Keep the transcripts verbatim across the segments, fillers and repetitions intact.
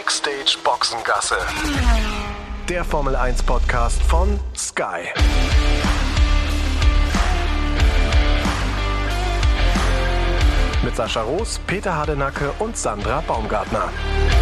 Backstage Boxengasse. Der Formel eins Podcast von Sky. Mit Sascha Roos, Peter Hardenacke und Sandra Baumgartner.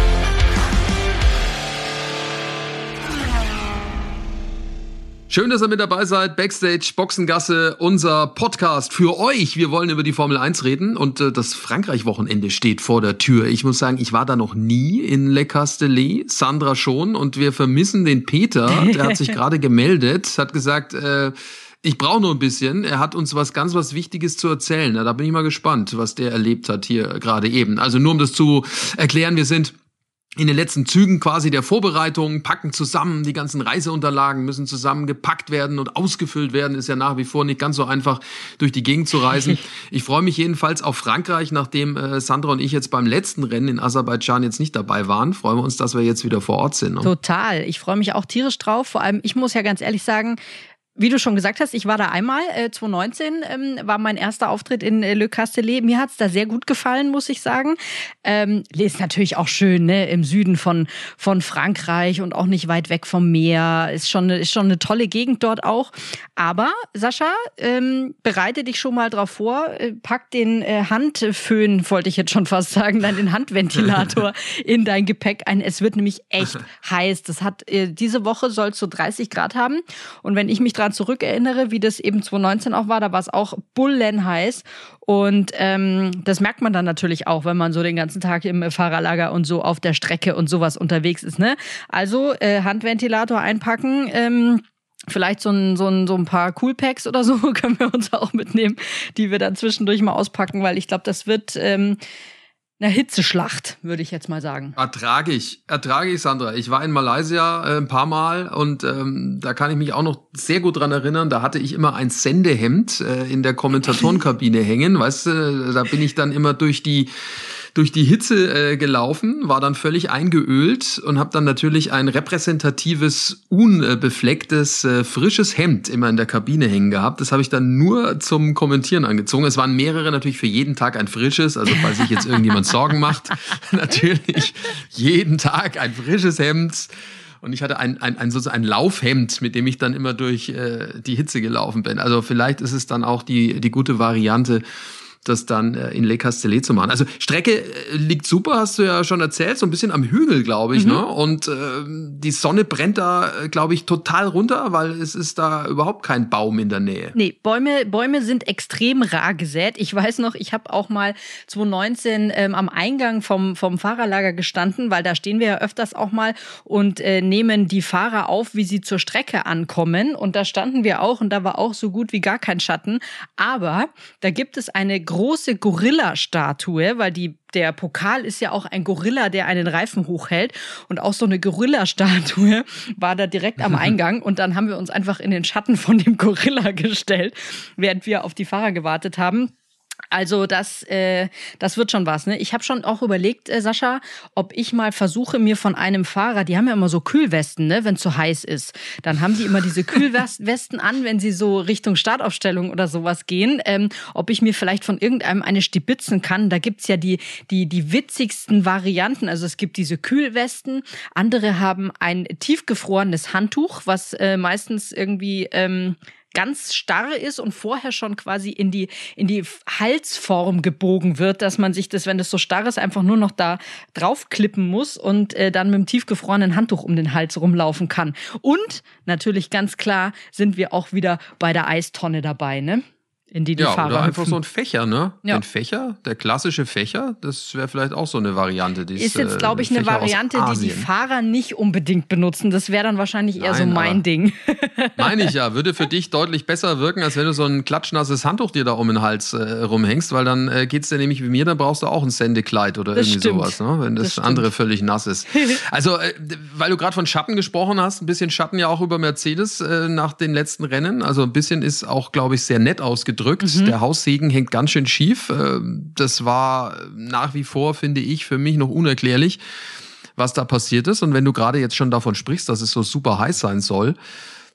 Schön, dass ihr mit dabei seid. Backstage Boxengasse, unser Podcast für euch. Wir wollen über die Formel eins reden und äh, das Frankreich-Wochenende steht vor der Tür. Ich muss sagen, ich war da noch nie in Le Castellet, Sandra schon, und wir vermissen den Peter. Der hat sich gerade gemeldet, hat gesagt, äh, ich brauche nur ein bisschen. Er hat uns was ganz was Wichtiges zu erzählen. Ja, da bin ich mal gespannt, was der erlebt hat hier gerade eben. Also nur um das zu erklären, wir sind in den letzten Zügen quasi der Vorbereitung, packen zusammen, die ganzen Reiseunterlagen müssen zusammengepackt werden und ausgefüllt werden. Ist ja nach wie vor nicht ganz so einfach, durch die Gegend zu reisen. Ich freue mich jedenfalls auf Frankreich, nachdem äh, Sandra und ich jetzt beim letzten Rennen in Aserbaidschan jetzt nicht dabei waren. Freuen wir uns, dass wir jetzt wieder vor Ort sind. Ne? Total. Ich freue mich auch tierisch drauf. Vor allem, ich muss ja ganz ehrlich sagen, wie du schon gesagt hast, ich war da einmal, äh, zwanzig neunzehn ähm, war mein erster Auftritt in äh, Le Castellet. Mir hat's da sehr gut gefallen, muss ich sagen. Ähm, ist natürlich auch schön, ne, im Süden von von Frankreich und auch nicht weit weg vom Meer. Ist schon ist schon eine tolle Gegend dort auch. Aber Sascha, ähm, bereite dich schon mal drauf vor, äh, pack den äh, Handföhn, wollte ich jetzt schon fast sagen, dann den Handventilator in dein Gepäck ein. Es wird nämlich echt heiß. Das hat äh, diese Woche soll es so dreißig Grad haben. Und wenn ich mich dran zurückerinnere, wie das eben zwanzig neunzehn auch war, da war es auch bullenheiß. Und ähm, das merkt man dann natürlich auch, wenn man so den ganzen Tag im Fahrerlager und so auf der Strecke und sowas unterwegs ist. Ne? Also äh, Handventilator einpacken, ähm, vielleicht so ein, so ein, so ein paar Coolpacks oder so können wir uns auch mitnehmen, die wir dann zwischendurch mal auspacken, weil ich glaube, das wird ähm, eine Hitzeschlacht, würde ich jetzt mal sagen. Ertrage ich, ertrage ich, Sandra. Ich war in Malaysia äh, ein paar Mal und ähm, da kann ich mich auch noch sehr gut dran erinnern, da hatte ich immer ein Sendehemd äh, in der Kommentatorenkabine hängen, weißt du, da bin ich dann immer durch die durch die Hitze äh, gelaufen, war dann völlig eingeölt und habe dann natürlich ein repräsentatives, unbeflecktes, äh, frisches Hemd immer in der Kabine hängen gehabt. Das habe ich dann nur zum Kommentieren angezogen. Es waren mehrere, natürlich für jeden Tag ein frisches, also falls sich jetzt irgendjemand Sorgen macht, natürlich jeden Tag ein frisches Hemd. Und ich hatte ein, ein, ein, sozusagen ein Laufhemd, mit dem ich dann immer durch äh, die Hitze gelaufen bin. Also vielleicht ist es dann auch die, die gute Variante, das dann in Le Castellet zu machen. Also Strecke liegt super, hast du ja schon erzählt, so ein bisschen am Hügel, glaube ich, mhm. ne? Und äh, die Sonne brennt da, glaube ich, total runter, weil es ist da überhaupt kein Baum in der Nähe. Nee, Bäume, Bäume sind extrem rar gesät. Ich weiß noch, ich habe auch mal zwanzig neunzehn ähm, am Eingang vom, vom Fahrerlager gestanden, weil da stehen wir ja öfters auch mal und äh, nehmen die Fahrer auf, wie sie zur Strecke ankommen. Und da standen wir auch und da war auch so gut wie gar kein Schatten. Aber da gibt es eine große Gorilla-Statue, weil die, der Pokal ist ja auch ein Gorilla, der einen Reifen hochhält. Und auch so eine Gorilla-Statue war da direkt am Eingang. Und dann haben wir uns einfach in den Schatten von dem Gorilla gestellt, während wir auf die Fahrer gewartet haben. Also das, äh, das wird schon was. Ne? Ich habe schon auch überlegt, äh, Sascha, ob ich mal versuche, mir von einem Fahrer, die haben ja immer so Kühlwesten, ne, wenn es zu heiß ist. Dann haben die immer diese Kühlwesten an, wenn sie so Richtung Startaufstellung oder sowas gehen. Ähm, ob ich mir vielleicht von irgendeinem eine stibitzen kann. Da gibt's ja die, die, die witzigsten Varianten. Also es gibt diese Kühlwesten. Andere haben ein tiefgefrorenes Handtuch, was äh, meistens irgendwie ähm, ganz starr ist und vorher schon quasi in die in die Halsform gebogen wird, dass man sich das, wenn das so starr ist, einfach nur noch da draufklippen muss und äh, dann mit dem tiefgefrorenen Handtuch um den Hals rumlaufen kann. Und natürlich ganz klar sind wir auch wieder bei der Eistonne dabei, ne? In die die ja, Fahrer oder einfach hüpfen. so ein Fächer, ne? Ja. Ein Fächer, der klassische Fächer, das wäre vielleicht auch so eine Variante. Die ist jetzt, glaube ich, eine Fächer Variante, die die Fahrer nicht unbedingt benutzen. Das wäre dann wahrscheinlich eher Nein, so mein Ding. Meine ich ja, würde für dich deutlich besser wirken, als wenn du so ein klatschnasses Handtuch dir da um den Hals äh, rumhängst, weil dann äh, geht's dir nämlich wie mir, dann brauchst du auch ein Sendekleid oder Das irgendwie stimmt. sowas, ne? Wenn das, Das andere völlig nass ist. Also, äh, weil du gerade von Schatten gesprochen hast, ein bisschen Schatten ja auch über Mercedes äh, nach den letzten Rennen. Also ein bisschen ist auch, glaube ich, sehr nett ausgedrückt. Mhm. Der Haussegen hängt ganz schön schief. Äh, das war nach wie vor, finde ich, für mich noch unerklärlich, was da passiert ist. Und wenn du gerade jetzt schon davon sprichst, dass es so super heiß sein soll,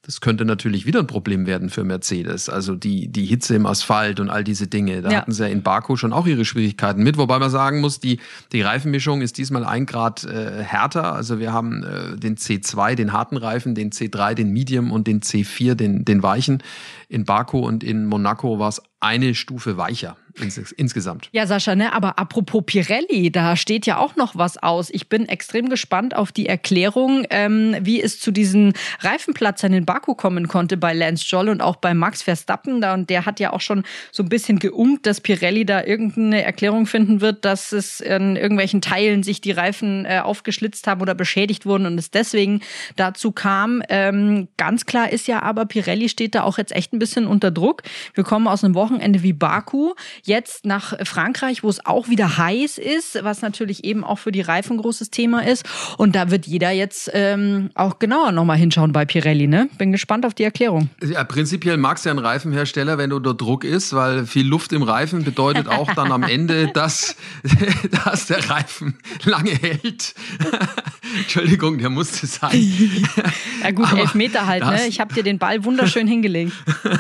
Das könnte natürlich wieder ein Problem werden für Mercedes. Also die, die Hitze im Asphalt und all diese Dinge. Da ja. hatten sie ja in Baku schon auch ihre Schwierigkeiten mit. Wobei man sagen muss, die, die Reifenmischung ist diesmal ein Grad äh, härter. Also wir haben äh, den C zwei, den harten Reifen, den C drei, den Medium und den C vier, den, den weichen. In Baku und in Monaco war es eine Stufe weicher ins, insgesamt. Ja, Sascha, ne? Aber apropos Pirelli, da steht ja auch noch was aus. Ich bin extrem gespannt auf die Erklärung, ähm, wie es zu diesen Reifenplatzern in Baku kommen konnte bei Lance Stroll und auch bei Max Verstappen. Da, und der hat ja auch schon so ein bisschen geunkt, dass Pirelli da irgendeine Erklärung finden wird, dass es in irgendwelchen Teilen sich die Reifen äh, aufgeschlitzt haben oder beschädigt wurden und es deswegen dazu kam. Ähm, ganz klar ist ja aber, Pirelli steht da auch jetzt echt ein bisschen unter Druck. Wir kommen aus einem Wochenende wie Baku, jetzt nach Frankreich, wo es auch wieder heiß ist, was natürlich eben auch für die Reifen ein großes Thema ist. Und da wird jeder jetzt ähm, auch genauer nochmal hinschauen bei Pirelli, ne? Bin gespannt auf die Erklärung. Ja, prinzipiell magst du ja einen Reifenhersteller, wenn du unter Druck ist, weil viel Luft im Reifen bedeutet auch dann am Ende, dass, dass der Reifen lange hält. Entschuldigung, der musste sein. Ja gut, elf Meter halt, ne? Ich habe dir den Ball wunderschön hingelegt.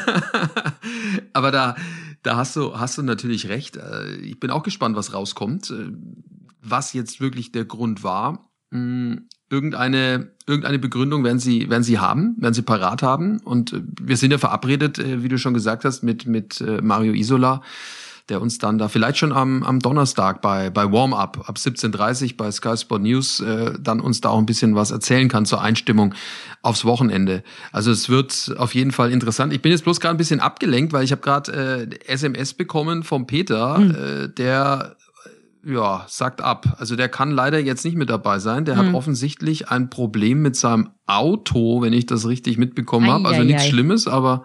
Aber da, da hast du, hast du natürlich recht. Ich bin auch gespannt, was rauskommt. Was jetzt wirklich der Grund war. Irgendeine, irgendeine Begründung werden sie, werden sie haben, werden sie parat haben. Und wir sind ja verabredet, wie du schon gesagt hast, mit, mit Mario Isola, der uns dann da vielleicht schon am, am Donnerstag bei, bei Warm-Up ab siebzehn Uhr dreißig bei Sky Sport News äh, dann uns da auch ein bisschen was erzählen kann zur Einstimmung aufs Wochenende. Also es wird auf jeden Fall interessant. Ich bin jetzt bloß gerade ein bisschen abgelenkt, weil ich habe gerade äh, S M S bekommen vom Peter, mhm. äh, der ja sagt ab. Also der kann leider jetzt nicht mit dabei sein. Der mhm. hat offensichtlich ein Problem mit seinem Auto, wenn ich das richtig mitbekommen habe. Also nichts Schlimmes, aber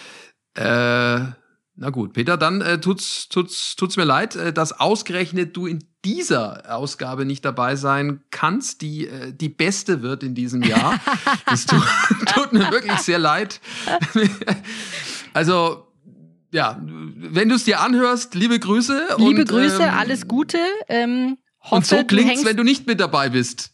äh, na gut, Peter, dann äh, tut's, tut's, tut's mir leid, äh, dass ausgerechnet du in dieser Ausgabe nicht dabei sein kannst, die äh, die beste wird in diesem Jahr. Das tut, tut mir wirklich sehr leid. Also, ja, wenn du es dir anhörst, liebe Grüße. Liebe und, Grüße, ähm, alles Gute. Ähm, hoffe, und so klingt's, hängst, wenn du nicht mit dabei bist.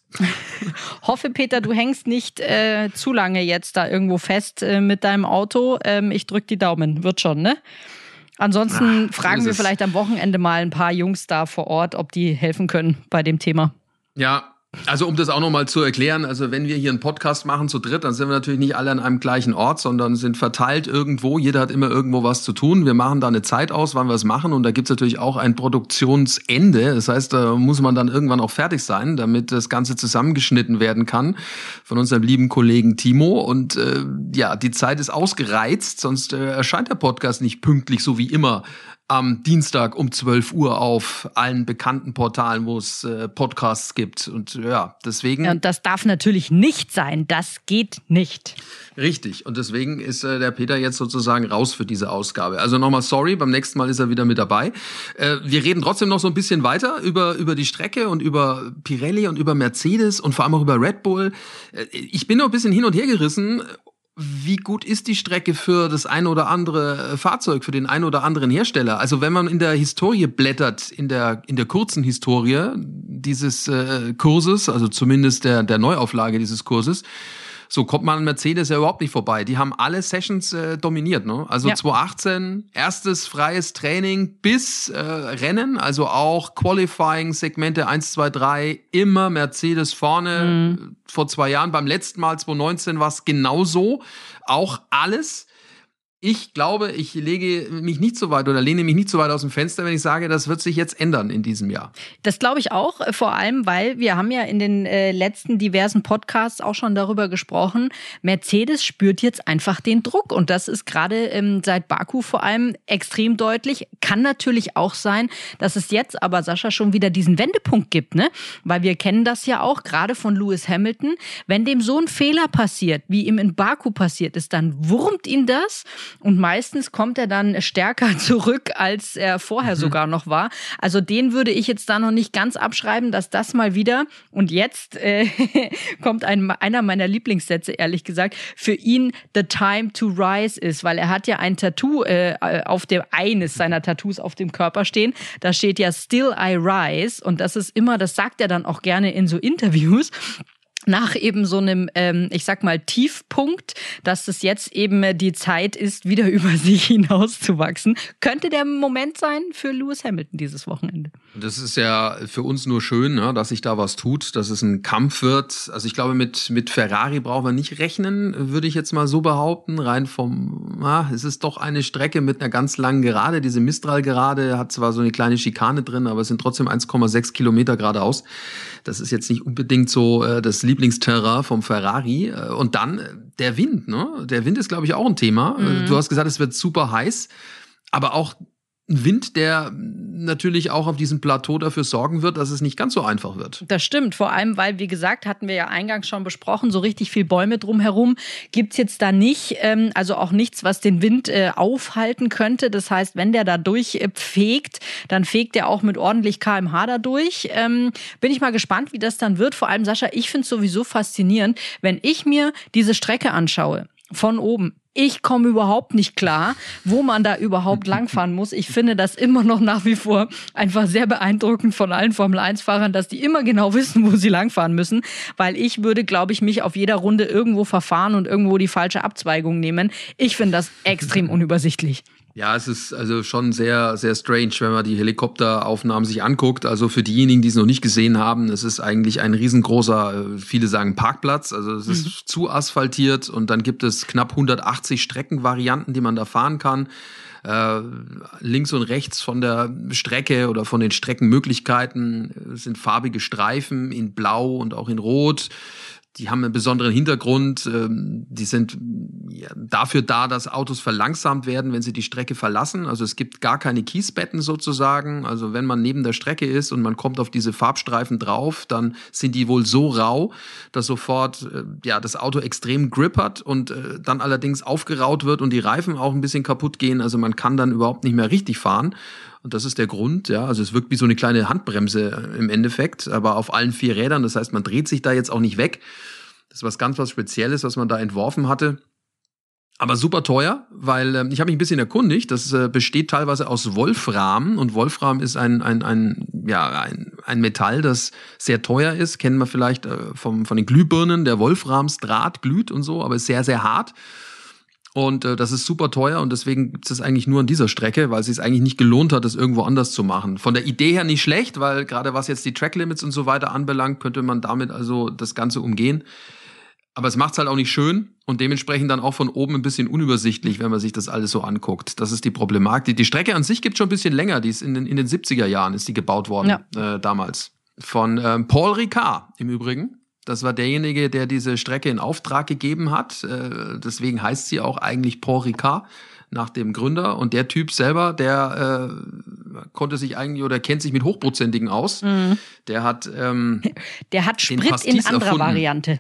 Hoffe, Peter, du hängst nicht äh, zu lange jetzt da irgendwo fest äh, mit deinem Auto. Ähm, ich drück die Daumen, wird schon, ne? Ansonsten Ach, fragen wir vielleicht am Wochenende mal ein paar Jungs da vor Ort, ob die helfen können bei dem Thema. Ja, also um das auch nochmal zu erklären, also wenn wir hier einen Podcast machen zu dritt, dann sind wir natürlich nicht alle an einem gleichen Ort, sondern sind verteilt irgendwo. Jeder hat immer irgendwo was zu tun. Wir machen da eine Zeit aus, wann wir es machen. Und da gibt's natürlich auch ein Produktionsende. Das heißt, da muss man dann irgendwann auch fertig sein, damit das Ganze zusammengeschnitten werden kann von unserem lieben Kollegen Timo. Und äh, ja, die Zeit ist ausgereizt, sonst äh, erscheint der Podcast nicht pünktlich, so wie immer, am Dienstag um zwölf Uhr auf allen bekannten Portalen, wo es äh, Podcasts gibt. Und ja, deswegen... Und das darf natürlich nicht sein. Das geht nicht. Richtig. Und deswegen ist äh, der Peter jetzt sozusagen raus für diese Ausgabe. Also nochmal sorry, beim nächsten Mal ist er wieder mit dabei. Äh, wir reden trotzdem noch so ein bisschen weiter über, über die Strecke und über Pirelli und über Mercedes und vor allem auch über Red Bull. Äh, ich bin noch ein bisschen hin und her gerissen. Wie gut ist die Strecke für das ein oder andere Fahrzeug, für den ein oder anderen Hersteller? Also wenn man in der Historie blättert, in der in der kurzen Historie dieses äh, Kurses, also zumindest der der Neuauflage dieses Kurses, so kommt man an Mercedes ja überhaupt nicht vorbei. Die haben alle Sessions äh, dominiert, ne? Also ja. zwanzig achtzehn, erstes freies Training bis äh, Rennen, also auch Qualifying, Segmente eins, zwei, drei, immer Mercedes vorne. Mhm. Vor zwei Jahren, beim letzten Mal zwanzig neunzehn war es genauso. Auch alles. Ich glaube, ich lege mich nicht so weit oder lehne mich nicht so weit aus dem Fenster, wenn ich sage, das wird sich jetzt ändern in diesem Jahr. Das glaube ich auch, vor allem, weil wir haben ja in den äh, letzten diversen Podcasts auch schon darüber gesprochen, Mercedes spürt jetzt einfach den Druck und das ist gerade ähm, seit Baku vor allem extrem deutlich. Kann natürlich auch sein, dass es jetzt aber, Sascha, schon wieder diesen Wendepunkt gibt, ne? Weil wir kennen das ja auch, gerade von Lewis Hamilton, wenn dem so ein Fehler passiert, wie ihm in Baku passiert ist, dann wurmt ihn das. Und meistens kommt er dann stärker zurück, als er vorher mhm. sogar noch war. Also den würde ich jetzt da noch nicht ganz abschreiben, dass das mal wieder, und jetzt äh, kommt ein, einer meiner Lieblingssätze, ehrlich gesagt, für ihn the time to rise ist, weil er hat ja ein Tattoo äh, auf dem, eines seiner Tattoos auf dem Körper stehen. Da steht ja Still I Rise und das ist immer, das sagt er dann auch gerne in so Interviews. nach eben so einem, ähm, ich sag mal, Tiefpunkt, dass es jetzt eben die Zeit ist, wieder über sich hinauszuwachsen. Könnte der Moment sein für Lewis Hamilton dieses Wochenende. Das ist ja für uns nur schön, ne, dass sich da was tut, dass es ein Kampf wird. Also ich glaube, mit, mit Ferrari brauchen wir nicht rechnen, würde ich jetzt mal so behaupten. Rein vom, na, es ist doch eine Strecke mit einer ganz langen Gerade. Diese Mistral-Gerade hat zwar so eine kleine Schikane drin, aber es sind trotzdem eins Komma sechs Kilometer geradeaus. Das ist jetzt nicht unbedingt so äh, das Lieblingsterrain vom Ferrari. Und dann der Wind, ne? Der Wind ist, glaube ich, auch ein Thema. Mhm. Du hast gesagt, es wird super heiß, aber auch ein Wind, der natürlich auch auf diesem Plateau dafür sorgen wird, dass es nicht ganz so einfach wird. Das stimmt, vor allem, weil, wie gesagt, hatten wir ja eingangs schon besprochen, so richtig viel Bäume drumherum gibt's jetzt da nicht, ähm, also auch nichts, was den Wind äh, aufhalten könnte. Das heißt, wenn der da durchfegt, dann fegt er auch mit ordentlich Kilometer pro Stunde da durch. Ähm, bin ich mal gespannt, wie das dann wird. Vor allem, Sascha, ich finde es sowieso faszinierend, wenn ich mir diese Strecke anschaue, von oben. Ich komme überhaupt nicht klar, wo man da überhaupt langfahren muss. Ich finde das immer noch nach wie vor einfach sehr beeindruckend von allen Formel eins Fahrern, dass die immer genau wissen, wo sie langfahren müssen. Weil ich würde, glaube ich, mich auf jeder Runde irgendwo verfahren und irgendwo die falsche Abzweigung nehmen. Ich finde das extrem unübersichtlich. Ja, es ist also schon sehr, sehr strange, wenn man die Helikopteraufnahmen sich anguckt. Also für diejenigen, die es noch nicht gesehen haben, es ist eigentlich ein riesengroßer, viele sagen Parkplatz. Also es ist mhm. zu asphaltiert und dann gibt es knapp hundertachtzig Streckenvarianten, die man da fahren kann. Äh, links und rechts von der Strecke oder von den Streckenmöglichkeiten sind farbige Streifen in Blau und auch in Rot. Die haben einen besonderen Hintergrund. Die sind dafür da, dass Autos verlangsamt werden, wenn sie die Strecke verlassen. Also es gibt gar keine Kiesbetten sozusagen. Also wenn man neben der Strecke ist und man kommt auf diese Farbstreifen drauf, dann sind die wohl so rau, dass sofort ja das Auto extrem Grip hat und dann allerdings aufgeraut wird und die Reifen auch ein bisschen kaputt gehen. Also man kann dann überhaupt nicht mehr richtig fahren. Und das ist der Grund, ja. Also es wirkt wie so eine kleine Handbremse im Endeffekt, aber auf allen vier Rädern. Das heißt, man dreht sich da jetzt auch nicht weg. Das ist was ganz was Spezielles, was man da entworfen hatte. Aber super teuer, weil äh, ich habe mich ein bisschen erkundigt. Das äh, besteht teilweise aus Wolfram. Und Wolfram ist ein, ein, ein, ja, ein, ein Metall, das sehr teuer ist. Kennen wir vielleicht äh, vom, von den Glühbirnen. Der Wolframsdraht glüht und so, aber ist sehr, sehr hart. Und äh, das ist super teuer und deswegen gibt es das eigentlich nur an dieser Strecke, weil es sich eigentlich nicht gelohnt hat, das irgendwo anders zu machen. Von der Idee her nicht schlecht, weil gerade was jetzt die Tracklimits und so weiter anbelangt, könnte man damit also das Ganze umgehen. Aber es macht's halt auch nicht schön und dementsprechend dann auch von oben ein bisschen unübersichtlich, wenn man sich das alles so anguckt. Das ist die Problematik. Die, die Strecke an sich gibt schon ein bisschen länger. Die ist in den, in den siebziger Jahren ist die gebaut worden, ja. äh, damals. Von ähm, Paul Ricard im Übrigen. Das war derjenige, der diese Strecke in Auftrag gegeben hat. Äh, deswegen heißt sie auch eigentlich Paul Ricard, nach dem Gründer. Und der Typ selber, der äh, konnte sich eigentlich oder kennt sich mit Hochprozentigen aus. Mhm. Der hat ähm, Der hat Sprit in anderer erfunden. Variante.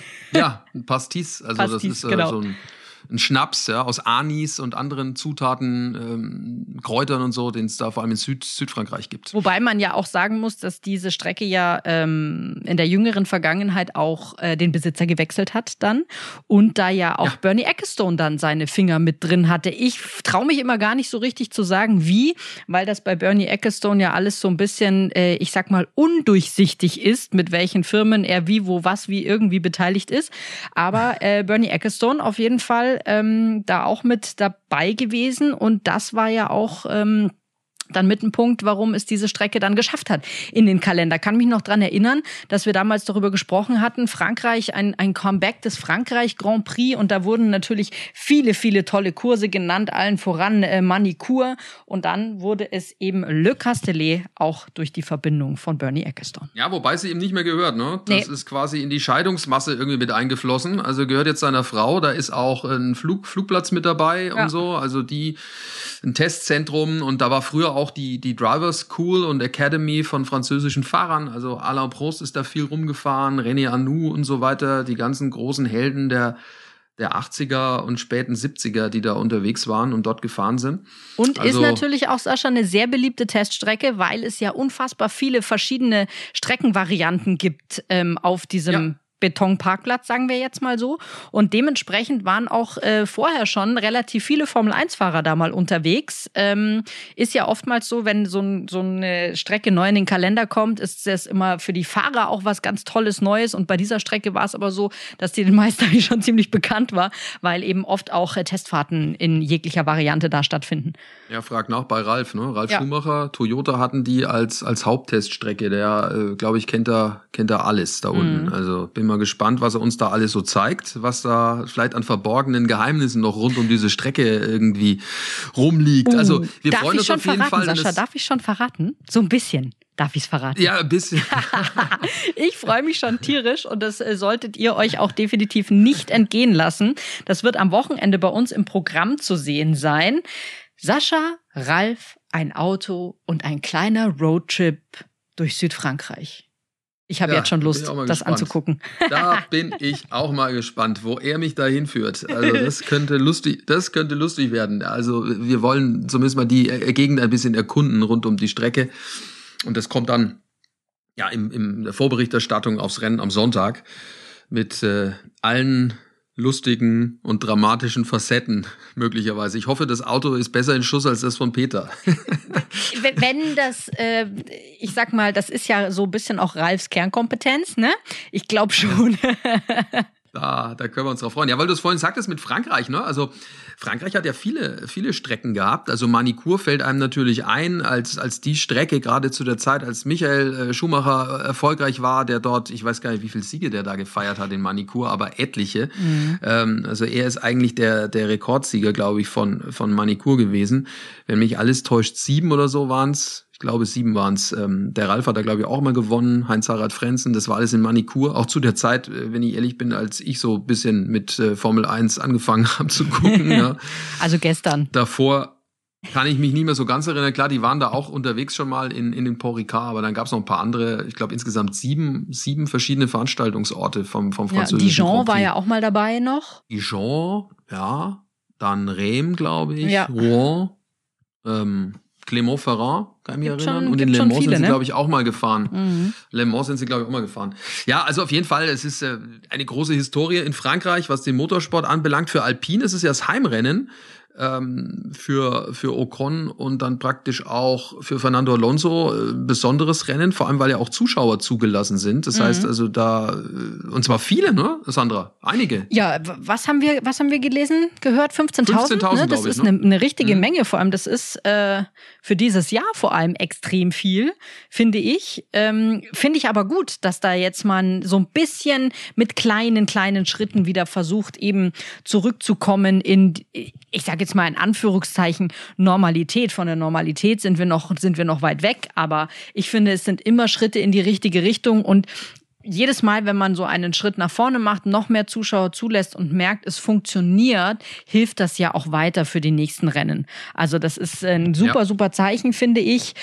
Ja, ein Pastis. Also Pastis, das ist äh, genau. so ein ein Schnaps, ja, aus Anis und anderen Zutaten, ähm, Kräutern und so, den es da vor allem in Süd- Südfrankreich gibt. Wobei man ja auch sagen muss, dass diese Strecke ja ähm, in der jüngeren Vergangenheit auch äh, den Besitzer gewechselt hat dann und da ja auch ja. Bernie Ecclestone dann seine Finger mit drin hatte. Ich traue mich immer gar nicht so richtig zu sagen, wie, weil das bei Bernie Ecclestone ja alles so ein bisschen, äh, ich sag mal, undurchsichtig ist, mit welchen Firmen er wie, wo, was, wie irgendwie beteiligt ist. Aber äh, Bernie Ecclestone auf jeden Fall Ähm, da auch mit dabei gewesen und das war ja auch ähm, dann mit ein Punkt, warum es diese Strecke dann geschafft hat in den Kalender. Kann mich noch dran erinnern, dass wir damals darüber gesprochen hatten, Frankreich, ein, ein Comeback des Frankreich Grand Prix und da wurden natürlich viele, viele tolle Kurse genannt, allen voran äh, Manicourt und dann wurde es eben Le Castellet, auch durch die Verbindung von Bernie Ecclestone. Ja, wobei sie ihm nicht mehr gehört, ne? Das nee. ist quasi in die Scheidungsmasse irgendwie mit eingeflossen, also gehört jetzt seiner Frau, da ist auch ein Flug, Flugplatz mit dabei ja. und so, also die, ein Testzentrum und da war früher auch die, die Driver School und Academy von französischen Fahrern. Also Alain Prost ist da viel rumgefahren, René Arnoux und so weiter. Die ganzen großen Helden der, der achtziger und späten siebziger, die da unterwegs waren und dort gefahren sind. Und also, ist natürlich auch, Sascha, eine sehr beliebte Teststrecke, weil es ja unfassbar viele verschiedene Streckenvarianten gibt ähm, auf diesem ja. Betonparkplatz, sagen wir jetzt mal so. Und dementsprechend waren auch äh, vorher schon relativ viele Formel eins Fahrer da mal unterwegs. Ähm, ist ja oftmals so, wenn so, ein, so eine Strecke neu in den Kalender kommt, ist das immer für die Fahrer auch was ganz Tolles Neues. Und bei dieser Strecke war es aber so, dass die den meisten eigentlich schon ziemlich bekannt war, weil eben oft auch äh, Testfahrten in jeglicher Variante da stattfinden. Ja, frag nach bei Ralf, ne? Ralf ja. Schumacher, Toyota hatten die als, als Hauptteststrecke. Der, äh, glaube ich, kennt da, kennt da alles da unten. Mhm. Also bin mal gespannt, was er uns da alles so zeigt, was da vielleicht an verborgenen Geheimnissen noch rund um diese Strecke irgendwie rumliegt. Uh, also wir freuen uns auf jeden verraten, Fall. Sascha, darf ich schon verraten? So ein bisschen. Darf ich es verraten? Ja, ein bisschen. Ich freue mich schon tierisch und das solltet ihr euch auch definitiv nicht entgehen lassen. Das wird am Wochenende bei uns im Programm zu sehen sein. Sascha, Ralf, ein Auto und ein kleiner Roadtrip durch Südfrankreich. Ich habe ja, jetzt schon Lust, das gespannt. anzugucken. Da bin ich auch mal gespannt, wo er mich da hinführt. Also das könnte lustig, das könnte lustig werden. Also wir wollen zumindest mal die Gegend ein bisschen erkunden rund um die Strecke. Und das kommt dann ja im, in der Vorberichterstattung aufs Rennen am Sonntag mit äh, allen lustigen und dramatischen Facetten möglicherweise. Ich hoffe, das Auto ist besser in Schuss als das von Peter. Wenn das, äh, ich sag mal, das ist ja so ein bisschen auch Ralfs Kernkompetenz, ne? Ich glaube schon. Da, da können wir uns drauf freuen. Ja, weil du es vorhin sagtest mit Frankreich, ne? Also Frankreich hat ja viele, viele Strecken gehabt. Also Manicourt fällt einem natürlich ein als, als die Strecke, gerade zu der Zeit, als Michael Schumacher erfolgreich war, der dort, ich weiß gar nicht, wie viele Siege der da gefeiert hat in Manicourt, aber etliche. Mhm. Ähm, also er ist eigentlich der, der Rekordsieger, glaube ich, von, von Manicourt gewesen. Wenn mich alles täuscht, sieben oder so waren's. Ich glaube, sieben waren es. Ähm, der Ralf hat da, glaube ich, auch mal gewonnen. Heinz-Harald Frentzen, das war alles in Manicourt. Auch zu der Zeit, wenn ich ehrlich bin, als ich so ein bisschen mit äh, Formel eins angefangen habe zu gucken. Ja. Also gestern. Davor kann ich mich nicht mehr so ganz erinnern. Klar, die waren da auch unterwegs schon mal in, in den Port Ricard, aber dann gab es noch ein paar andere, ich glaube insgesamt sieben, sieben verschiedene Veranstaltungsorte vom, vom französischen ja, Dijon war ja auch mal dabei noch. Dijon, ja. Dann Reims, glaube ich. Ja. Rouen. Ähm, Clermont-Ferrand, kann ich mich gibt erinnern. Schon, und in Le Mans viele, sind sie, ne? glaube ich, auch mal gefahren. Mhm. Le Mans sind sie, glaube ich, auch mal gefahren. Ja, also auf jeden Fall, es ist äh, eine große Historie in Frankreich, was den Motorsport anbelangt. Für Alpine ist es ja das Heimrennen ähm, für, für Ocon und dann praktisch auch für Fernando Alonso äh, besonderes Rennen, vor allem, weil ja auch Zuschauer zugelassen sind. Das mhm. heißt also da, äh, und zwar viele, ne, Sandra? Einige. Ja, was haben wir, was haben wir gelesen, gehört? fünfzehntausend? fünfzehntausend, ne? Das ich, ist ne? eine, eine richtige mhm. Menge, vor allem. Das ist äh, für dieses Jahr vor allem extrem viel, finde ich. Ähm, finde ich aber gut, dass da jetzt man so ein bisschen mit kleinen, kleinen Schritten wieder versucht, eben zurückzukommen in, ich sage jetzt mal in Anführungszeichen, Normalität. Von der Normalität sind wir noch, sind wir noch weit weg, aber ich finde, es sind immer Schritte in die richtige Richtung und jedes Mal, wenn man so einen Schritt nach vorne macht, noch mehr Zuschauer zulässt und merkt, es funktioniert, hilft das ja auch weiter für die nächsten Rennen. Also das ist ein super, ja. super Zeichen, finde ich.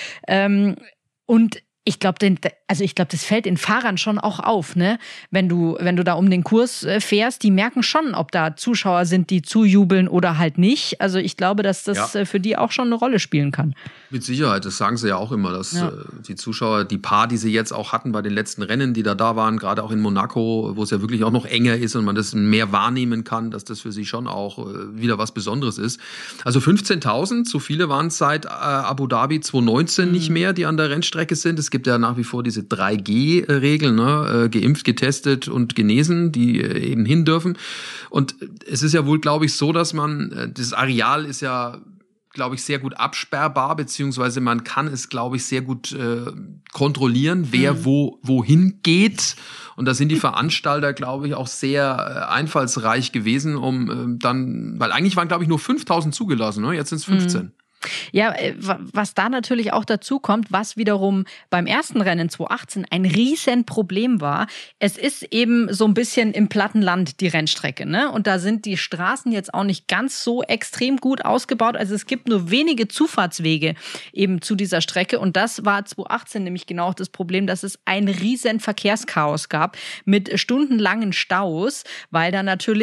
Und ich glaube, also ich glaube, das fällt den Fahrern schon auch auf, ne? Wenn du, wenn du da um den Kurs fährst, die merken schon, ob da Zuschauer sind, die zujubeln oder halt nicht. Also ich glaube, dass das ja. für die auch schon eine Rolle spielen kann. Mit Sicherheit, das sagen sie ja auch immer, dass ja. die Zuschauer, die paar, die sie jetzt auch hatten bei den letzten Rennen, die da da waren, gerade auch in Monaco, wo es ja wirklich auch noch enger ist und man das mehr wahrnehmen kann, dass das für sie schon auch wieder was Besonderes ist. Also fünfzehntausend, so viele waren es seit äh, Abu Dhabi zwanzig neunzehn mhm. nicht mehr, die an der Rennstrecke sind. Es gibt ja nach wie vor diese drei G Regeln, ne? Geimpft, getestet und genesen, die eben hin dürfen. Und es ist ja wohl, glaube ich, so, dass man, das Areal ist ja, glaube ich, sehr gut absperrbar, beziehungsweise man kann es, glaube ich, sehr gut äh, kontrollieren, wer mhm. wo wohin geht. Und da sind die Veranstalter, glaube ich, auch sehr äh, einfallsreich gewesen, um äh, dann, weil eigentlich waren, glaube ich, nur fünftausend zugelassen, ne? Jetzt sind es fünfzehn. Mhm. Ja, was da natürlich auch dazu kommt, was wiederum beim ersten Rennen zwanzig achtzehn ein Riesenproblem war, es ist eben so ein bisschen im platten Land die Rennstrecke, ne? Und da sind die Straßen jetzt auch nicht ganz so extrem gut ausgebaut. Also es gibt nur wenige Zufahrtswege eben zu dieser Strecke und das war zwanzig achtzehn nämlich genau auch das Problem, dass es ein riesen Verkehrschaos gab mit stundenlangen Staus, weil da natürlich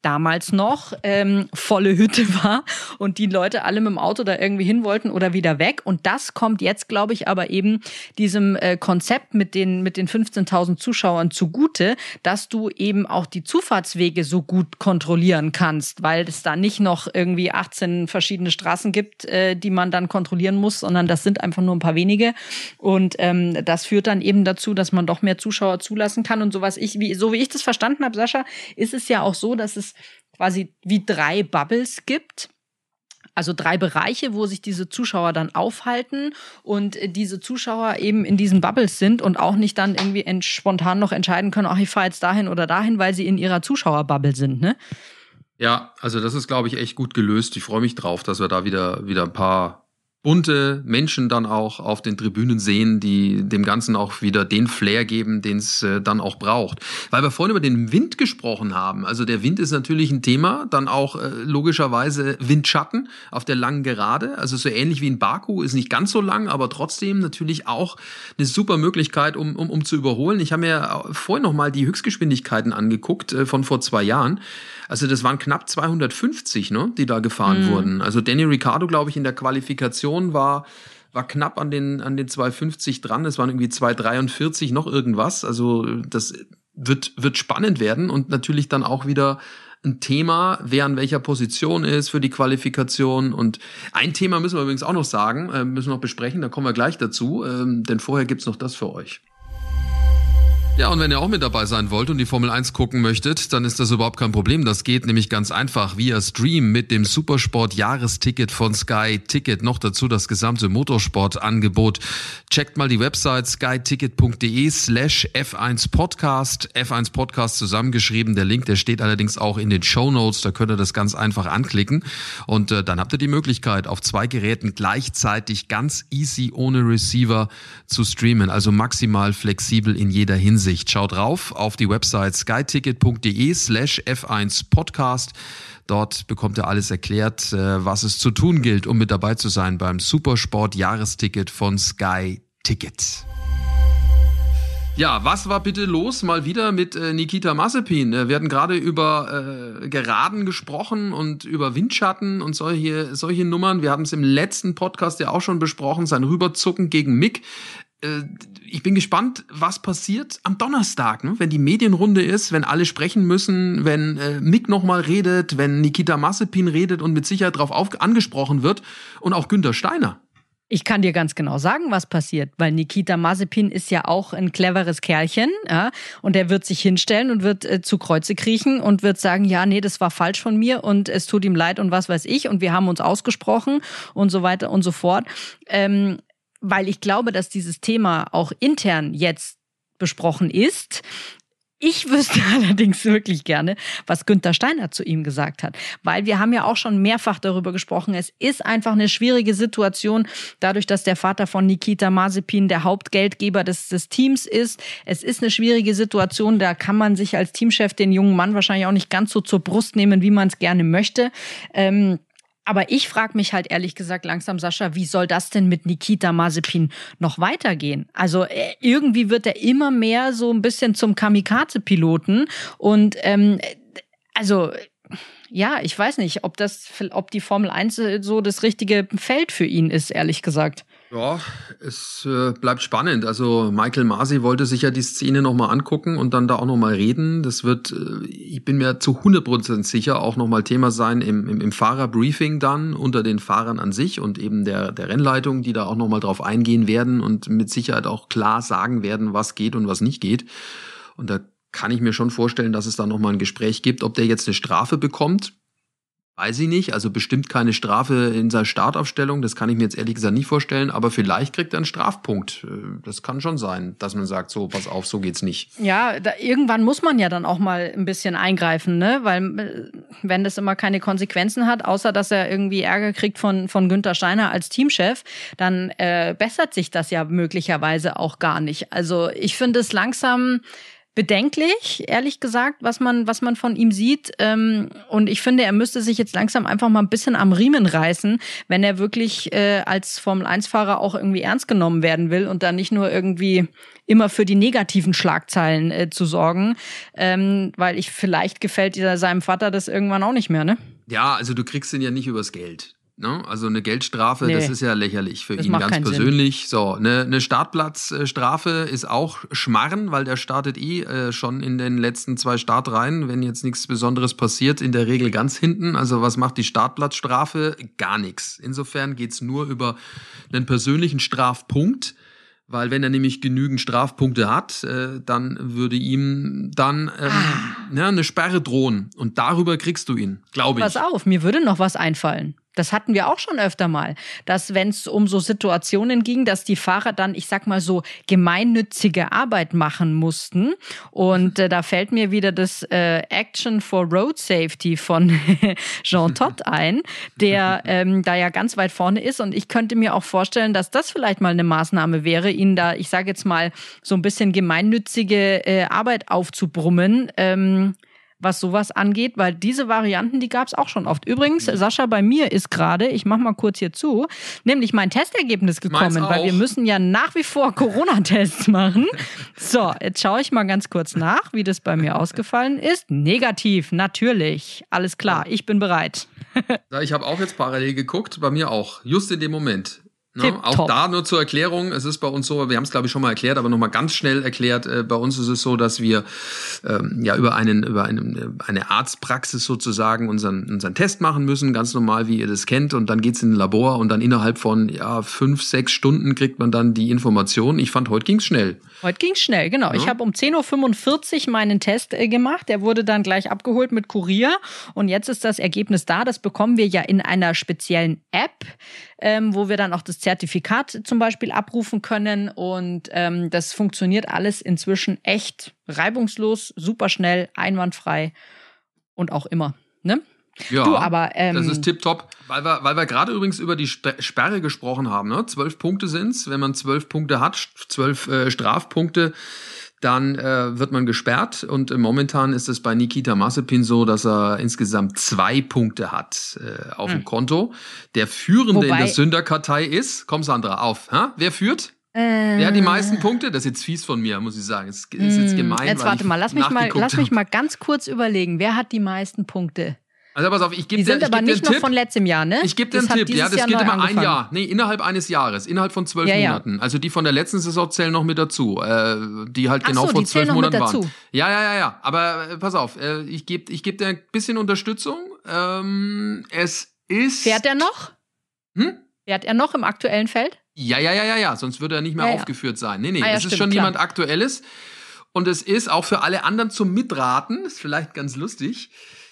damals noch ähm, volle Hütte war und die Leute alle mit dem Auto da irgendwie hin wollten oder wieder weg. Und das kommt jetzt, glaube ich, aber eben diesem äh, Konzept mit den, mit den fünfzehntausend Zuschauern zugute, dass du eben auch die Zufahrtswege so gut kontrollieren kannst, weil es da nicht noch irgendwie achtzehn verschiedene Straßen gibt, äh, die man dann kontrollieren muss, sondern das sind einfach nur ein paar wenige. Und ähm, das führt dann eben dazu, dass man doch mehr Zuschauer zulassen kann. Und so, was ich, wie, so wie ich das verstanden habe, Sascha, ist es ja auch so, dass es quasi wie drei Bubbles gibt. Also drei Bereiche, wo sich diese Zuschauer dann aufhalten und diese Zuschauer eben in diesen Bubbles sind und auch nicht dann irgendwie ent- spontan noch entscheiden können, ach, ich fahre jetzt dahin oder dahin, weil sie in ihrer Zuschauerbubble sind, ne? Ja, also das ist, glaube ich, echt gut gelöst. Ich freue mich drauf, dass wir da wieder, wieder ein paar bunte Menschen dann auch auf den Tribünen sehen, die dem Ganzen auch wieder den Flair geben, den es äh, dann auch braucht. Weil wir vorhin über den Wind gesprochen haben. Also der Wind ist natürlich ein Thema, dann auch äh, logischerweise Windschatten auf der langen Gerade. Also so ähnlich wie in Baku, ist nicht ganz so lang, aber trotzdem natürlich auch eine super Möglichkeit, um, um, um zu überholen. Ich habe mir vorhin noch mal die Höchstgeschwindigkeiten angeguckt äh, von vor zwei Jahren. Also das waren knapp zweihundertfünfzig, ne, die da gefahren mhm. wurden. Also Danny Ricciardo, glaube ich, in der Qualifikation war war knapp an den an den zweihundertfünfzig dran. Es waren irgendwie zweihundertdreiundvierzig noch irgendwas. Also das wird wird spannend werden und natürlich dann auch wieder ein Thema, wer an welcher Position ist für die Qualifikation. Und ein Thema müssen wir übrigens auch noch sagen, äh, müssen wir noch besprechen, da kommen wir gleich dazu, ähm, denn vorher gibt's noch das für euch. Ja, und wenn ihr auch mit dabei sein wollt und die Formel eins gucken möchtet, dann ist das überhaupt kein Problem. Das geht nämlich ganz einfach via Stream mit dem Supersport-Jahresticket von Sky Ticket. Noch dazu das gesamte Motorsport-Angebot. Checkt mal die Website skyticket.de slash F1 Podcast. F eins Podcast zusammengeschrieben. Der Link, der steht allerdings auch in den Shownotes. Da könnt ihr das ganz einfach anklicken. Und äh, dann habt ihr die Möglichkeit, auf zwei Geräten gleichzeitig ganz easy ohne Receiver zu streamen. Also maximal flexibel in jeder Hinsicht. Schaut drauf auf die Website skyticket.de slash F1 Podcast. Dort bekommt ihr alles erklärt, was es zu tun gilt, um mit dabei zu sein beim Supersport-Jahresticket von Sky Ticket. Ja, was war bitte los mal wieder mit äh, Nikita Mazepin? Wir hatten gerade über äh, Geraden gesprochen und über Windschatten und solche, solche Nummern. Wir haben es im letzten Podcast ja auch schon besprochen, sein Rüberzucken gegen Mick. Ich bin gespannt, was passiert am Donnerstag, ne? Wenn die Medienrunde ist, wenn alle sprechen müssen, wenn äh, Mick nochmal redet, wenn Nikita Mazepin redet und mit Sicherheit darauf auf- angesprochen wird und auch Günther Steiner. Ich kann dir ganz genau sagen, was passiert, weil Nikita Mazepin ist ja auch ein cleveres Kerlchen, ja, und er wird sich hinstellen und wird äh, zu Kreuze kriechen und wird sagen, ja, nee, das war falsch von mir und es tut ihm leid und was weiß ich und wir haben uns ausgesprochen und so weiter und so fort. Ähm, weil ich glaube, dass dieses Thema auch intern jetzt besprochen ist. Ich wüsste allerdings wirklich gerne, was Günther Steiner zu ihm gesagt hat. Weil wir haben ja auch schon mehrfach darüber gesprochen. Es ist einfach eine schwierige Situation, dadurch, dass der Vater von Nikita Mazepin der Hauptgeldgeber des, des Teams ist. Es ist eine schwierige Situation. Da kann man sich als Teamchef den jungen Mann wahrscheinlich auch nicht ganz so zur Brust nehmen, wie man es gerne möchte. Ähm, Aber ich frage mich halt ehrlich gesagt langsam, Sascha, wie soll das denn mit Nikita Mazepin noch weitergehen? Also irgendwie wird er immer mehr so ein bisschen zum Kamikaze-Piloten und ähm, also ja, ich weiß nicht, ob das, ob die Formel eins so das richtige Feld für ihn ist, ehrlich gesagt. Ja, es äh, bleibt spannend. Also Michael Masi wollte sich ja die Szene nochmal angucken und dann da auch nochmal reden. Das wird, äh, ich bin mir zu hundert Prozent sicher, auch nochmal Thema sein im, im, im Fahrerbriefing dann unter den Fahrern an sich und eben der, der Rennleitung, die da auch nochmal drauf eingehen werden und mit Sicherheit auch klar sagen werden, was geht und was nicht geht. Und da kann ich mir schon vorstellen, dass es da nochmal ein Gespräch gibt, ob der jetzt eine Strafe bekommt. Weiß ich nicht, also bestimmt keine Strafe in seiner Startaufstellung, das kann ich mir jetzt ehrlich gesagt nicht vorstellen, aber vielleicht kriegt er einen Strafpunkt. Das kann schon sein, dass man sagt, so, pass auf, so geht's nicht. Ja, da, irgendwann muss man ja dann auch mal ein bisschen eingreifen, ne? Weil wenn das immer keine Konsequenzen hat, außer dass er irgendwie Ärger kriegt von, von Günther Steiner als Teamchef, dann äh, bessert sich das ja möglicherweise auch gar nicht. Also ich finde es langsam bedenklich, ehrlich gesagt, was man, was man von ihm sieht. Und ich finde, er müsste sich jetzt langsam einfach mal ein bisschen am Riemen reißen, wenn er wirklich äh, als Formel eins Fahrer auch irgendwie ernst genommen werden will und dann nicht nur irgendwie immer für die negativen Schlagzeilen äh, zu sorgen. Ähm, weil ich vielleicht gefällt dieser, seinem Vater das irgendwann auch nicht mehr, ne? Ja, also du kriegst ihn ja nicht übers Geld. Ne? Also eine Geldstrafe, Nee, das ist ja lächerlich für das ihn macht ganz keinen persönlich. So, eine, eine Startplatzstrafe ist auch Schmarren, weil der startet eh äh, schon in den letzten zwei Startreihen, wenn jetzt nichts Besonderes passiert, in der Regel ganz hinten. Also was macht die Startplatzstrafe? Gar nichts. Insofern geht's nur über einen persönlichen Strafpunkt. Weil wenn er nämlich genügend Strafpunkte hat, äh, dann würde ihm dann ähm, Ah. ja, eine Sperre drohen. Und darüber kriegst du ihn, glaube ich. Pass auf, mir würde noch was einfallen. Das hatten wir auch schon öfter mal, dass wenn es um so Situationen ging, dass die Fahrer dann, ich sag mal so, gemeinnützige Arbeit machen mussten. Und äh, da fällt mir wieder das äh, Action for Road Safety von Jean Todt ein, der ähm, da ja ganz weit vorne ist. Und ich könnte mir auch vorstellen, dass das vielleicht mal eine Maßnahme wäre, ihn da, ich sage jetzt mal, so ein bisschen gemeinnützige äh, Arbeit aufzubrummen. Ähm, was sowas angeht, weil diese Varianten, die gab es auch schon oft. Übrigens, Sascha, bei mir ist gerade, ich mach mal kurz hier zu, nämlich mein Testergebnis gekommen, weil wir müssen ja nach wie vor Corona-Tests machen. So, jetzt schaue ich mal ganz kurz nach, wie das bei mir ausgefallen ist. Negativ, natürlich. Alles klar, ich bin bereit. Ja, ich habe auch jetzt parallel geguckt, bei mir auch, just in dem Moment. Ne? Auch Tipptopp. da nur zur Erklärung, es ist bei uns so, wir haben es glaube ich schon mal erklärt, aber nochmal ganz schnell erklärt, äh, bei uns ist es so, dass wir ähm, ja über einen über einen, eine Arztpraxis sozusagen unseren unseren Test machen müssen, ganz normal, wie ihr das kennt, und dann geht's in ein Labor und dann innerhalb von ja fünf, sechs Stunden kriegt man dann die Information. Ich fand, heute ging's schnell. Heute ging's schnell, genau. Ja. Ich habe um zehn Uhr fünfundvierzig meinen Test äh, gemacht. Der wurde dann gleich abgeholt mit Kurier. Und jetzt ist das Ergebnis da. Das bekommen wir ja in einer speziellen App, ähm, wo wir dann auch das Zertifikat zum Beispiel abrufen können. Und ähm, das funktioniert alles inzwischen echt reibungslos, super schnell, einwandfrei und auch immer, ne? Ja, Du, aber, ähm, das ist tipptopp. Weil wir, weil wir gerade übrigens über die Sp- Sperre gesprochen haben. Ne? Zwölf Punkte sind's. Wenn man zwölf Punkte hat, zwölf äh, Strafpunkte, dann äh, wird man gesperrt. Und äh, momentan ist es bei Nikita Mazepin so, dass er insgesamt zwei Punkte hat äh, auf hm. dem Konto. Der Führende Wobei, in der Sünderkartei ist, komm Sandra, auf. Ha? Wer führt? Äh, Wer hat die meisten Punkte? Das ist jetzt fies von mir, muss ich sagen. Das ist jetzt gemein. Jetzt weil warte ich mal, lass mich mal, nachgeguckt lass mich hab. mal ganz kurz überlegen. Wer hat die meisten Punkte? Also pass auf, ich gebe Die dir, sind ich aber geb dir nicht einen noch Tipp. von letztem Jahr, ne? Ich gebe dir Das einen hat Tipp, ja, dieses das Jahr geht neu immer ein angefangen. Jahr. Nee, innerhalb eines Jahres, innerhalb von zwölf Ja, ja. Monaten. Also die von der letzten Saison zählen noch mit dazu, äh, die halt Ach genau so, vor die zählen zwölf noch mit Monaten dazu. waren. Ja, ja, ja, ja. Aber äh, pass auf, äh, ich gebe ich geb dir ein bisschen Unterstützung. Ähm, es ist. Fährt er noch? Hm? Fährt er noch im aktuellen Feld? Ja, ja, ja, ja, ja. Sonst würde er nicht mehr Ja, ja. aufgeführt sein. Nee, nee, Ah, ja, es ist stimmt, schon klar. jemand Aktuelles. Und es ist auch für alle anderen zum Mitraten, ist vielleicht ganz lustig.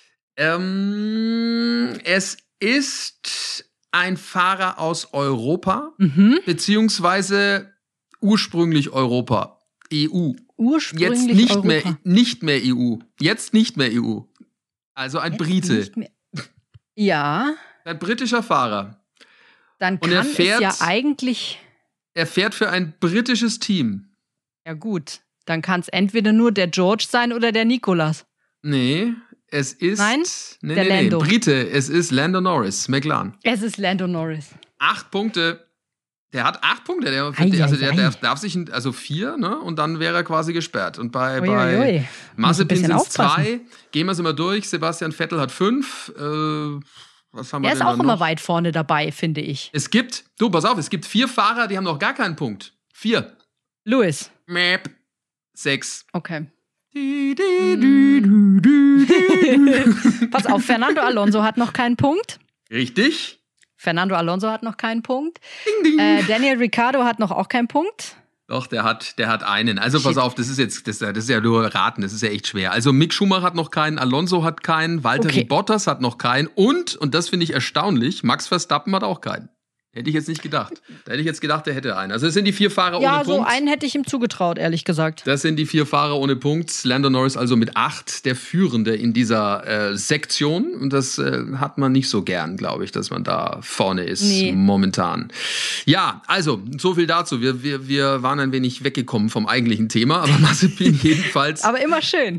Ähm, es ist ein Fahrer aus Europa, Mhm. beziehungsweise ursprünglich Europa, E U. Ursprünglich Jetzt nicht Europa. mehr, nicht mehr E U. Jetzt nicht mehr E U. Also ein Jetzt Brite. nicht mehr. Ja, Ein britischer Fahrer. dann Und er kann fährt- es ja eigentlich, Er fährt für ein britisches Team. ja gut, dann kann es entweder nur der George sein oder der Nicolas. Nee, es ist. Nein? Nee, Der nee, nee. Lando. Brite. Es ist Lando Norris, McLaren. Es ist Lando Norris. Acht Punkte. Der hat acht Punkte. Der, Ei, also ei, der ei. darf, darf sich, also vier, ne? Und dann wäre er quasi gesperrt. Und bei, Ui, bei ui, ui. Muss ein Mazepin bisschen sind es aufpassen. zwei. Gehen wir es immer durch. Sebastian Vettel hat fünf. Äh, was haben wir Der ist denn auch da immer noch? weit vorne dabei, finde ich. Es gibt, du, pass auf, es gibt vier Fahrer, die haben noch gar keinen Punkt. Vier. Lewis. Mäp. Sechs. Okay. Di, di, di, di, di, di. Pass auf, Fernando Alonso hat noch keinen Punkt. Richtig. Fernando Alonso hat noch keinen Punkt. Ding, ding. Äh, Daniel Ricciardo hat noch auch keinen Punkt. Doch, der hat, der hat einen. Also Shit. pass auf, das ist jetzt, das, das ist ja nur raten, das ist ja echt schwer. Also Mick Schumacher hat noch keinen, Alonso hat keinen, Valtteri Okay. Bottas hat noch keinen und, und das finde ich erstaunlich, Max Verstappen hat auch keinen. Hätte ich jetzt nicht gedacht. Da hätte ich jetzt gedacht, der hätte einen. Also das sind die vier Fahrer ja, ohne so Punkt. einen hätte ich ihm zugetraut, ehrlich gesagt. Das sind die vier Fahrer ohne Punkt. Lando Norris also mit acht, der Führende in dieser äh, Sektion. Und das äh, hat man nicht so gern, glaube ich, dass man da vorne ist Nee. momentan. Ja, also so viel dazu. Wir, wir, wir waren ein wenig weggekommen vom eigentlichen Thema, aber Mazepin jedenfalls. Aber immer schön.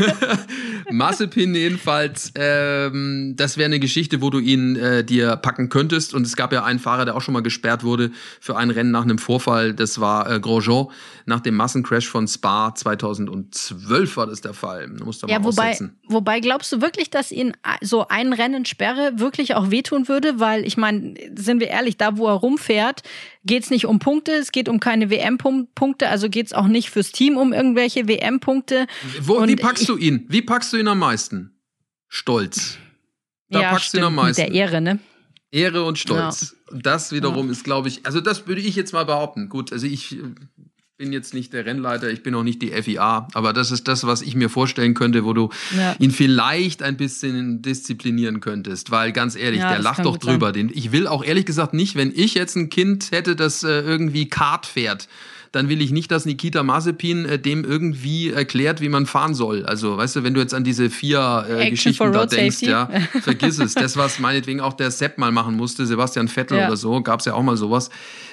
Mazepin jedenfalls, ähm, das wäre eine Geschichte, wo du ihn äh, dir packen könntest. Und es gab ja einen Fahrer, der auch schon mal gesperrt wurde für ein Rennen nach einem Vorfall. Das war äh, Grosjean. Nach dem Massencrash von Spa zweitausendzwölf war das der Fall. Da musst du Ja, mal wobei, aussetzen. wobei glaubst du wirklich, dass ihn so ein Rennen Sperre wirklich auch wehtun würde? Weil ich meine, sind wir ehrlich, da wo er rumfährt, geht es nicht um Punkte, es geht um keine W M-Punkte, also geht es auch nicht fürs Team um irgendwelche W M-Punkte. Wo, Und wie packst ich, du ihn? Wie packst du ihn am meisten? Stolz. Da ja, packst du ihn am stimmt, mit meisten. der Ehre, ne? Ehre und Stolz. Das wiederum ja. ist, glaube ich, also das würde ich jetzt mal behaupten. Gut, also ich bin jetzt nicht der Rennleiter, ich bin auch nicht die F I A, aber das ist das, was ich mir vorstellen könnte, wo du ja. ihn vielleicht ein bisschen disziplinieren könntest, weil ganz ehrlich, ja, der lacht doch drüber. Den, ich will auch ehrlich gesagt nicht, wenn ich jetzt ein Kind hätte, das äh, irgendwie Kart fährt, dann will ich nicht, dass Nikita Mazepin äh, dem irgendwie erklärt, wie man fahren soll. Also, weißt du, wenn du jetzt an diese vier äh, Geschichten da denkst, Safety. ja, vergiss es. Das, was meinetwegen auch der Sepp mal machen musste, Sebastian Vettel ja. oder so, gab's ja auch mal sowas.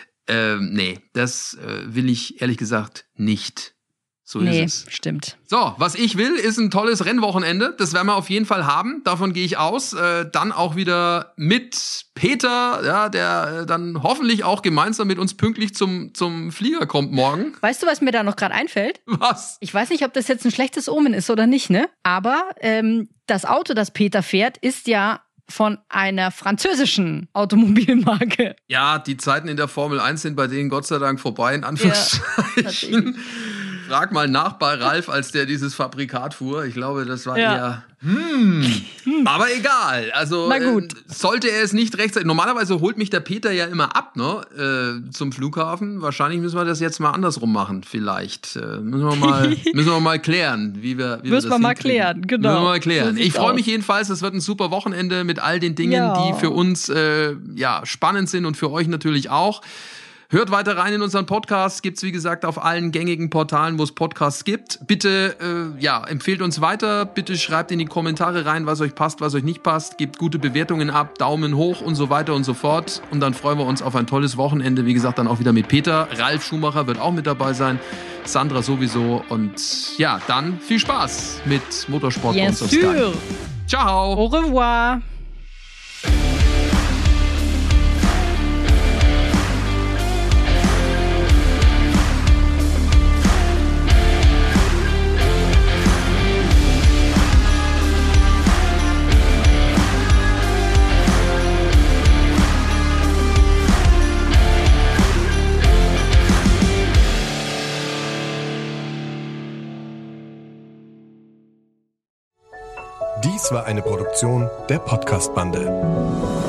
Ähm, nee, das äh, will ich ehrlich gesagt nicht. So nee, ist es. Stimmt. So, was ich will, ist ein tolles Rennwochenende. Das werden wir auf jeden Fall haben. Davon gehe ich aus. Äh, dann auch wieder mit Peter, ja, der äh, dann hoffentlich auch gemeinsam mit uns pünktlich zum, zum Flieger kommt morgen. Weißt du, was mir da noch gerade einfällt? Was? Ich weiß nicht, ob das jetzt ein schlechtes Omen ist oder nicht, ne? Aber ähm, das Auto, das Peter fährt, ist ja von einer französischen Automobilmarke. Ja, die Zeiten in der Formel eins sind bei denen Gott sei Dank vorbei, in Anführungszeichen. Ja, frag mal nach bei Ralf, als der dieses Fabrikat fuhr. Ich glaube, das war ja. eher... Hm. Aber egal. Also Na gut. Äh, sollte er es nicht rechtzeitig... Normalerweise holt mich der Peter ja immer ab, ne? Äh, zum Flughafen. Wahrscheinlich müssen wir das jetzt mal andersrum machen, vielleicht. Äh, müssen wir mal, müssen wir mal klären, wie wir, wie wir das Müssen wir mal hinkriegen. klären, genau. Müssen wir mal klären. So ich freue mich aus. jedenfalls. Es wird ein super Wochenende mit all den Dingen, Ja. die für uns äh, ja, spannend sind und für euch natürlich auch. Hört weiter rein in unseren Podcast. Gibt's wie gesagt auf allen gängigen Portalen, wo es Podcasts gibt. Bitte, äh, ja, empfehlt uns weiter. Bitte schreibt in die Kommentare rein, was euch passt, was euch nicht passt. Gebt gute Bewertungen ab, Daumen hoch und so weiter und so fort. Und dann freuen wir uns auf ein tolles Wochenende. Wie gesagt, dann auch wieder mit Peter. Ralf Schumacher wird auch mit dabei sein. Sandra sowieso. Und ja, dann viel Spaß mit Motorsport Bien und Sky. sûr. Ciao. Au revoir. Dies war eine Produktion der Podcast-Bande.